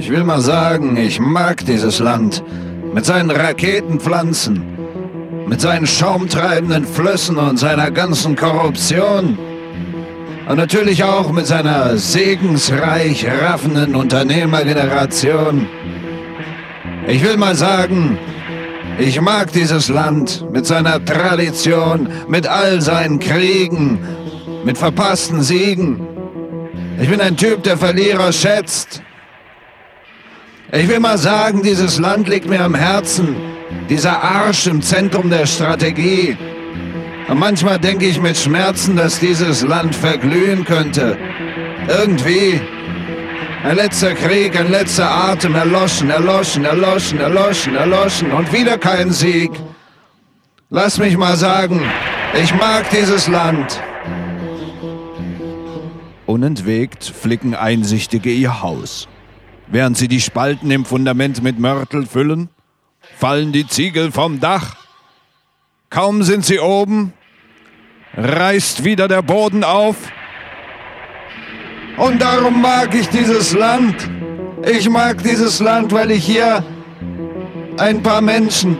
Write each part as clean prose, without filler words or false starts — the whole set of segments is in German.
Ich will mal sagen, ich mag dieses Land mit seinen Raketenpflanzen, mit seinen schaumtreibenden Flüssen und seiner ganzen Korruption. Und natürlich auch mit seiner segensreich raffenden Unternehmergeneration. Ich will mal sagen, ich mag dieses Land mit seiner Tradition, mit all seinen Kriegen, mit verpassten Siegen. Ich bin ein Typ, der Verlierer schätzt. Ich will mal sagen, dieses Land liegt mir am Herzen. Dieser Arsch im Zentrum der Strategie. Und manchmal denke ich mit Schmerzen, dass dieses Land verglühen könnte. Irgendwie. Ein letzter Krieg, ein letzter Atem, erloschen, erloschen, erloschen, erloschen, erloschen und wieder kein Sieg. Lass mich mal sagen, ich mag dieses Land. Unentwegt flicken Einsichtige ihr Haus. Während sie die Spalten im Fundament mit Mörtel füllen, fallen die Ziegel vom Dach. Kaum sind sie oben, reißt wieder der Boden auf. Und darum mag ich dieses Land. Ich mag dieses Land, weil ich hier ein paar Menschen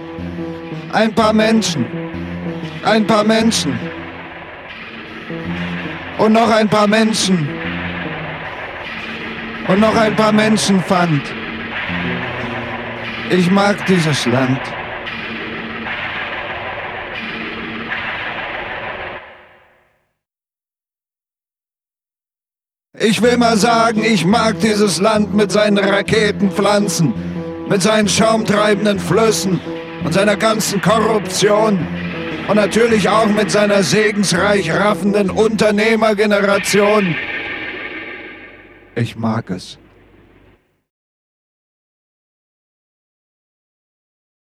und noch ein paar Menschen und noch ein paar Menschen fand. Ich mag dieses Land. Ich will mal sagen, ich mag dieses Land mit seinen Raketenpflanzen, mit seinen schaumtreibenden Flüssen und seiner ganzen Korruption und natürlich auch mit seiner segensreich raffenden Unternehmergeneration. Ich mag es.